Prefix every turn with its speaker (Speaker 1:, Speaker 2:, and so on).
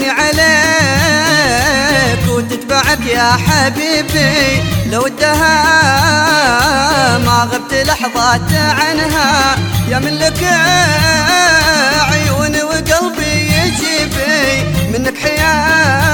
Speaker 1: تجري عليك وتتبعك يا حبيبي، لو ادها ما غبت لحظات عنها، يا من لك عيون وقلبي يجيبي منك حياة